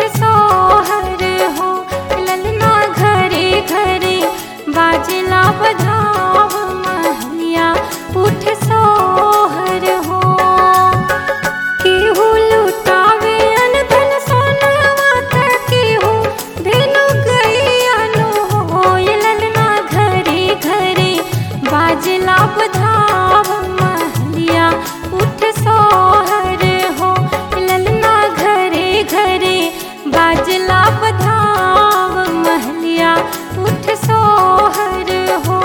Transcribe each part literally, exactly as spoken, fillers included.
सोहर हो, ललना घरे घरे बाजला बधाव महलिया उठ सोहर हो। केहू लुटावे अनधन सोनवा त केहू धेनु गैयानो हो, ललना घरे घरे बाजला बधाव महलिया उठ सोहर हो, ललना घरे घरे बाजला बधाव महलिया उठ सोहर हो।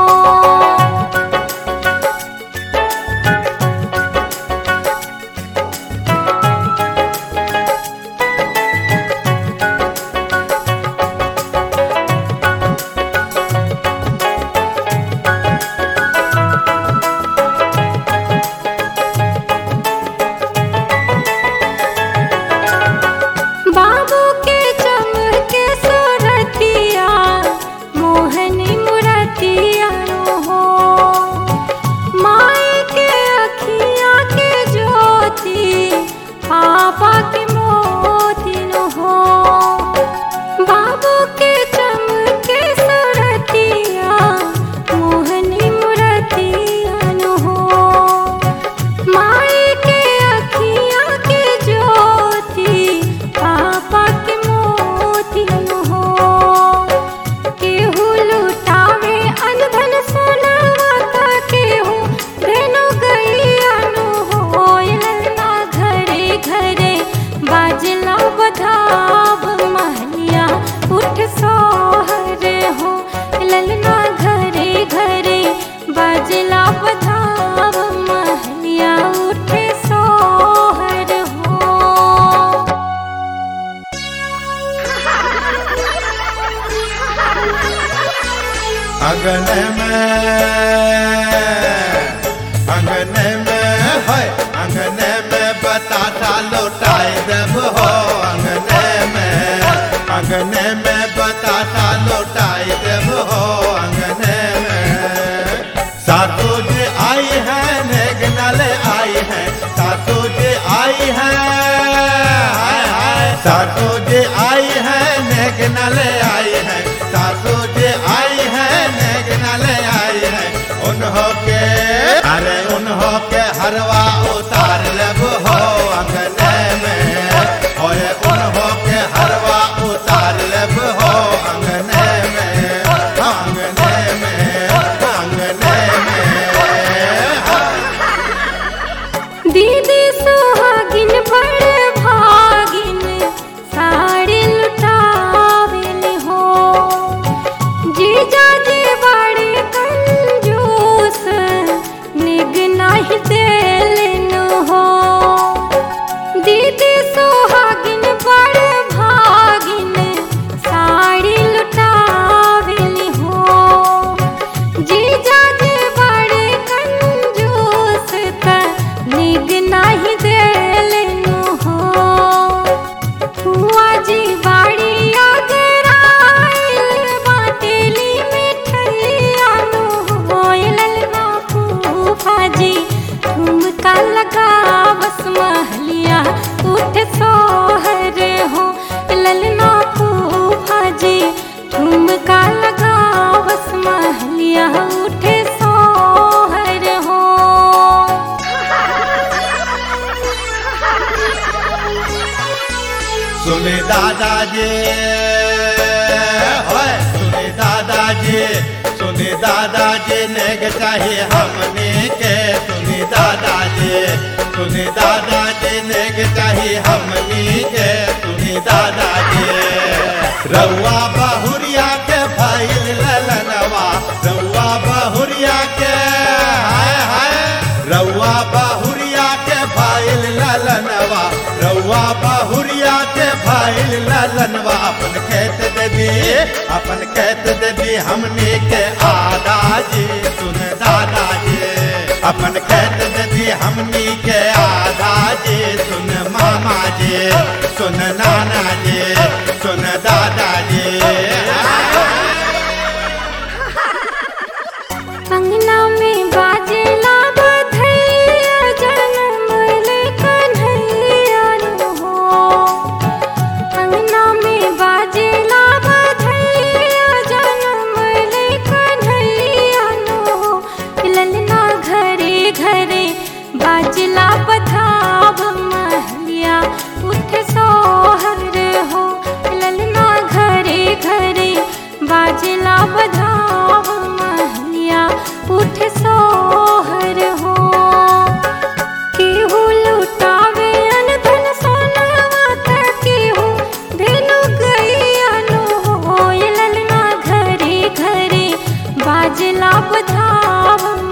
बाबू के चमके सूरतिया मोहनी मूरतिया हो, माए के अखियाँ के ज्योति पापा के मोती हो। बाबू के चमके सूरतिया मोहनी मूरतिया हो, माए के अखियाँ के ज्योति पापा के मोती हो। केहू लुटावे अनधन सोनवा त केहू धेनु गैयानो हो, ललना घरे घरे बाजला बधाव महलिया उठ सोहर हो, ललना घरे घरे बाजला बधाव महलिया उठ सोहर हो। अगन में अगन में है अगन में बताता लौटाए देव हो, अगन में अगन में बताता लौटाए देव हो, अगन में सासू जी आई है नेगनल आई है, सासू जी आई है हाय हाय, सासू जी आई है नेगनल आई है, सासू जी आई है नेगनल आई है। उन्हों के अरे उन्हों के हरवा उतार लब हो, अंगने में और उन्हों के हरवा उतार लब हो, अंगने में अंगने में अंगने में। दीदी सुहागिन बड़ भागिन साड़ी लुटावेल हो, जीजा जी बड़े कंजूस निग नाही देलन हो। दीदी सुहागिन बड़ भागिन साड़ी लुटावेल हो, जीजा जी बड़े कंजूस त निग नाही देलन हो। हुआ जी बाड़ी अगर आइल बाटेली मिठैया नो हो, ललना फूफा जी ठुमका लगावस महलिया उठ सोहर हो, ललना फूफा जी ठुमका लगावस महलिया उठ सोहर हो। सुने दादाजी होए सुने दादाजी सुने दादाजी नेग चाहिए हमने के, सुने दादाजी सुने दादाजी नेग चाहिए हमने के, सुने दादाजी रउआ बहुरिया के फाइल ललनवा, रउआ बहुरिया के हाय हाय, रउआ बहुरिया के फाइल ललनवा, रउआ बहुरिया के फाइल ललनवा। अपन खेत दे दी अपन खेत दे दी हमने के आदाजी, सुन दादाजी अपन खेत दे दी हमने के आदाजी, सुन मामा जी सुन नाना जी सुन दादाजी। अंगना में बाजेला बधैया जन्म ले कन्हैया नो हो, बाजला बधावन